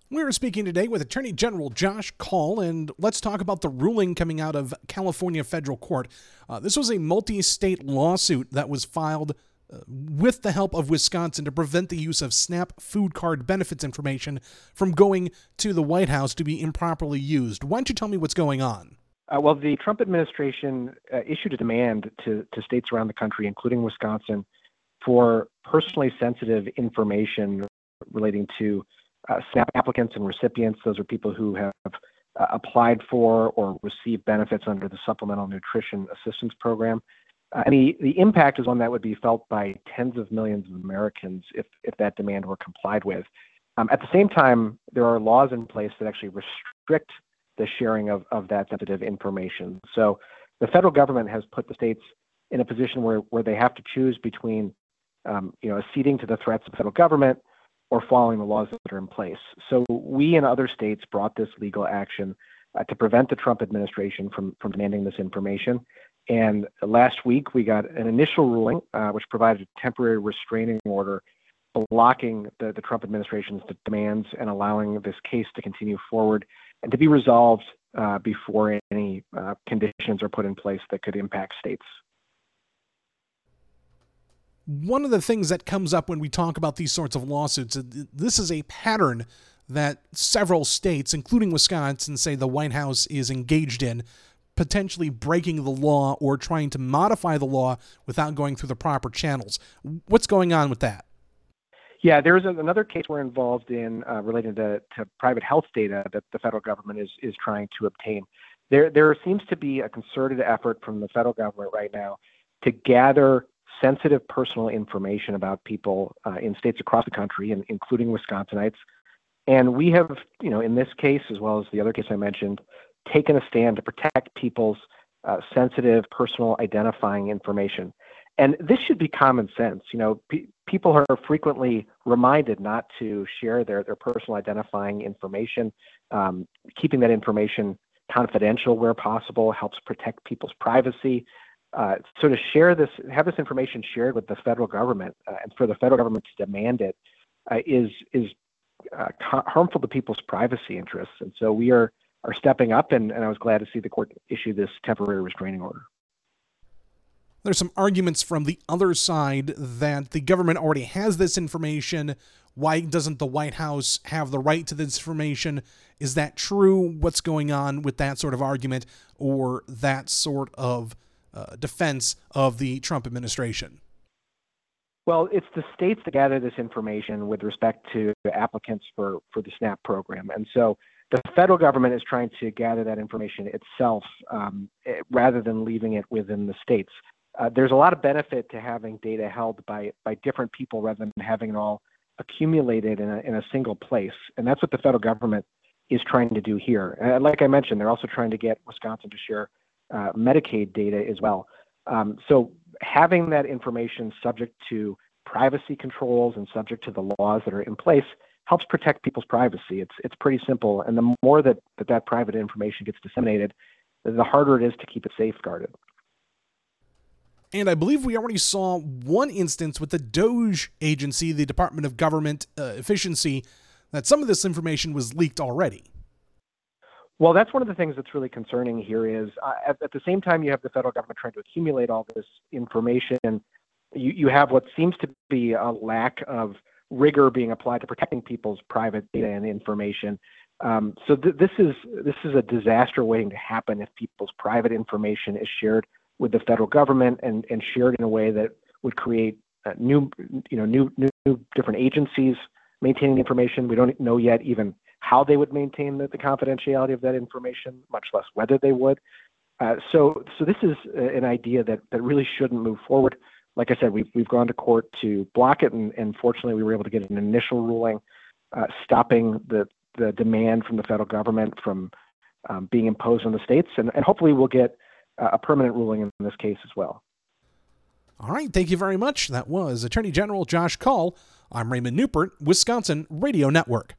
We're speaking today with Attorney General Josh Kaul, and let's talk about the ruling coming out of California federal court. This was a multi-state lawsuit that was filed with the help of Wisconsin to prevent the use of SNAP food card benefits information from going to the White House to be improperly used. Why don't you tell me what's going on? Well, the Trump administration issued a demand to states around the country, including Wisconsin, for personally sensitive information relating to SNAP applicants and recipients. Those are people who have applied for or received benefits under the Supplemental Nutrition Assistance Program. And the impact is one that would be felt by tens of millions of Americans if that demand were complied with. At the same time, there are laws in place that actually restrict the sharing of that sensitive information. So the federal government has put the states in a position where they have to choose between acceding to the threats of the federal government or following the laws that are in place. So we and other states brought this legal action to prevent the Trump administration from demanding this information. And last week, we got an initial ruling, which provided a temporary restraining order blocking the Trump administration's demands and allowing this case to continue forward and to be resolved before any conditions are put in place that could impact states. One of the things that comes up when we talk about these sorts of lawsuits, this is a pattern that several states, including Wisconsin, say the White House is engaged in, potentially breaking the law or trying to modify the law without going through the proper channels. What's going on with that? Yeah, there's another case we're involved in related to private health data that the federal government is trying to obtain. There seems to be a concerted effort from the federal government right now to gather sensitive personal information about people in states across the country, including Wisconsinites. And we have, in this case, as well as the other case I mentioned, taken a stand to protect people's sensitive personal identifying information. And this should be common sense. People are frequently reminded not to share their personal identifying information. Keeping that information confidential where possible helps protect people's privacy. So to have this information shared with the federal government, and for the federal government to demand it, is harmful to people's privacy interests. And so we are stepping up, and I was glad to see the court issue this temporary restraining order. There's some arguments from the other side that the government already has this information. Why doesn't the White House have the right to this information? Is that true? What's going on with that sort of argument or that sort of defense of the Trump administration? Well, it's the states that gather this information with respect to the applicants for the SNAP program. And so the federal government is trying to gather that information itself rather than leaving it within the states. There's a lot of benefit to having data held by different people rather than having it all accumulated in a single place. And that's what the federal government is trying to do here. And like I mentioned, they're also trying to get Wisconsin to share Medicaid data as well. So having that information subject to privacy controls and subject to the laws that are in place helps protect people's privacy. It's pretty simple. And the more that private information gets disseminated, the harder it is to keep it safeguarded. And I believe we already saw one instance with the DOJ agency, the Department of Government Efficiency, that some of this information was leaked already. Well, that's one of the things that's really concerning here is at the same time you have the federal government trying to accumulate all this information, you have what seems to be a lack of rigor being applied to protecting people's private data and information. So this is a disaster waiting to happen if people's private information is shared with the federal government and shared in a way that would create new different agencies maintaining the information. We don't know yet even how they would maintain the confidentiality of that information, much less whether they would. So this is an idea that really shouldn't move forward. Like I said, we've gone to court to block it, and fortunately we were able to get an initial ruling stopping the demand from the federal government from being imposed on the states, and hopefully we'll get a permanent ruling in this case as well. All right, thank you very much. That was Attorney General Josh Kaul. I'm Raymond Newport, Wisconsin Radio Network.